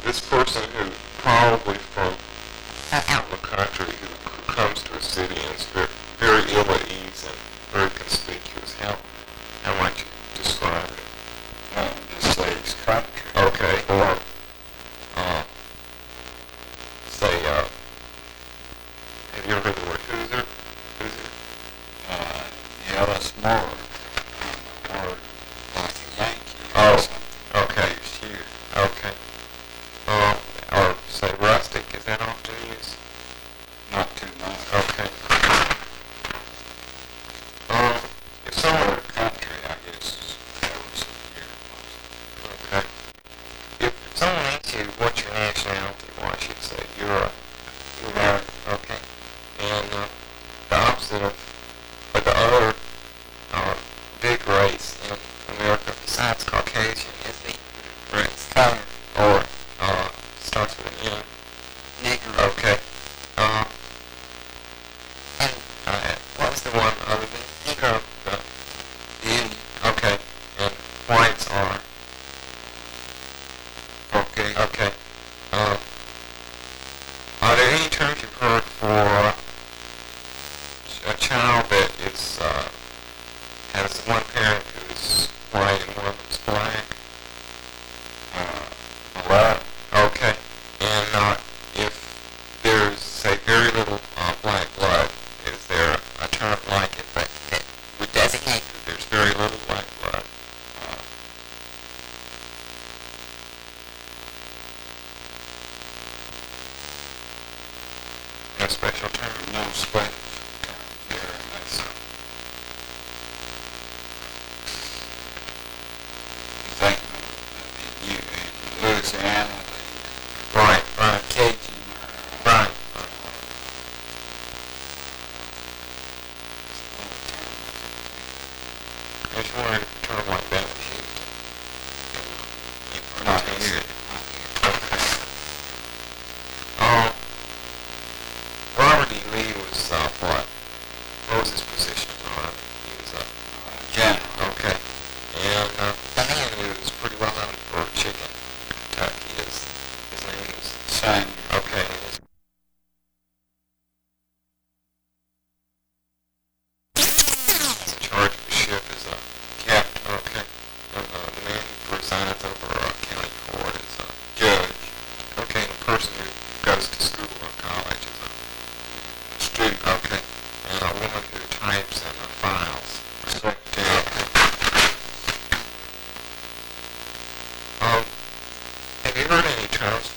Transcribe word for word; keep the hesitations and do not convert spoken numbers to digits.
this person who probably from out in the country who, who comes to a city and is very, very ill at ease and very conspicuous, how how might you describe it? Uh, just say it's country. Okay, or uh, say, uh, have you ever heard the word Hoosier? Hoosier? Uh, yeah, that's more, more like a Yankee or Oh, something. okay. Used here. Okay. Um, or say rustic, is that often used? Not too much. Okay. Um, if someone, Or country, I guess, that was here. okay. If, if someone asks you what's your nationality, well, I should say you're a, you're American, okay. And, uh, the opposite of, or the other, uh, big race in America besides Caucasian is the race. Color. Or, uh, starts with an N. Negro. Okay. Uh, and, uh, what was the one other than Negro? The, Indian. okay. And whites are, Okay. okay. Uh, are there any terms you've heard for a child that is, uh, has one parent who's white and one who's black? Uh, black. Okay. And, uh, if there's, say, very little, uh, black blood, is there a term like it that, that would designate that there's very little black blood? Uh, No special term? no special term here. And that's, you think of, in, you, in Louisiana, the Right, right, Cajun or, uh, right. I just wondered if a term like that was used. not Not here. used. Um, Robert E. Lee was, uh, what? What was his position as an army? He was a, Uh, general. okay. And, uh, the man who was pretty well known for chicken in Kentucky is, his name is, Same. okay, and his he's in charge of the ship is a captain, okay. And, uh, the man who presides over a county court is a Judge. okay, and the person who goes to school or college is a Student. okay, and a woman who types in the files. Secretary. Okay. Um, have you heard any terms